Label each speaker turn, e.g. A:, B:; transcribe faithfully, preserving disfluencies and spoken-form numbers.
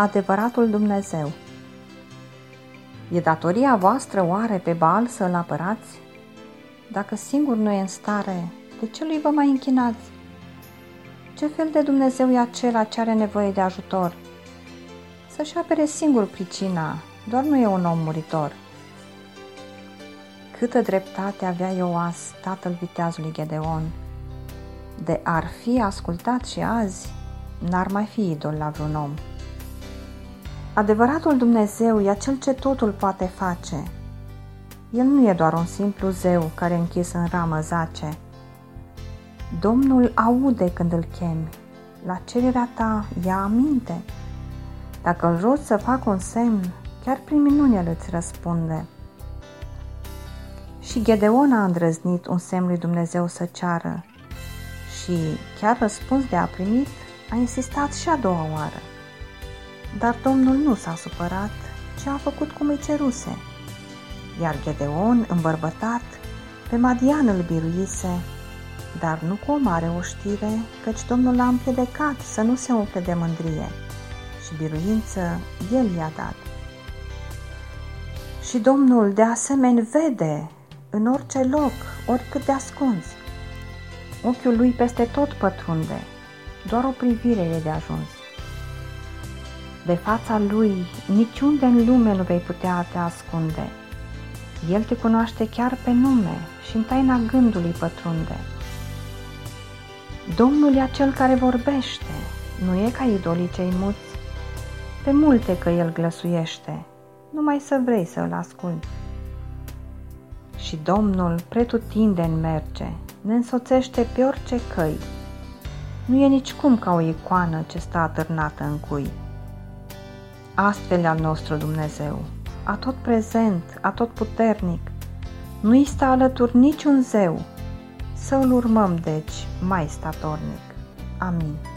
A: adevăratul Dumnezeu. E datoria voastră oare pe Baal să îl apărați? Dacă singur nu e în stare, de ce lui vă mai închinați? Ce fel de Dumnezeu e acela ce are nevoie de ajutor? Să-și apere singur pricina, doar nu e un om muritor. Câtă dreptate avea Ioas, tatăl viteazului Gedeon. De ar fi ascultat și azi, n-ar mai fi idol la vreun om. Adevăratul Dumnezeu e acel ce totul poate face. El nu e doar un simplu zeu care închis în ramă zace. Domnul aude când îl chemi, la cererea ta ia aminte. Dacă îl rogi să facă un semn, chiar prin minuni el îți răspunde. Și Gedeon a îndrăznit un semn lui Dumnezeu să ceară și, chiar răspuns de a primit, a insistat și a doua oară. Dar Domnul nu s-a supărat, ci a făcut cum îi ceruse. Iar Gedeon, îmbărbătat, pe Madian îl biruise, dar nu cu o mare oștire, căci Domnul l-a împiedicat să nu se umple de mândrie și biruință el i-a dat. Și Domnul de asemenea vede în orice loc, oricât de ascuns. Ochiul lui peste tot pătrunde, doar o privire e de ajuns. De fața lui niciunde în lume nu vei putea te ascunde. El te cunoaște chiar pe nume și în taina gândului pătrunde. Domnul e acel care vorbește, nu e ca idolii cei muți. Pe multe că el glăsuiește, numai să vrei să îl asculți. Și Domnul pretutindeni merge, ne însoțește pe orice căi. Nu e nicicum ca o icoană ce stă atârnată în cui. Astfel al nostru Dumnezeu, atot prezent, atot puternic, nu-i stă alături niciun zeu, să îl urmăm deci mai statornic. Amin.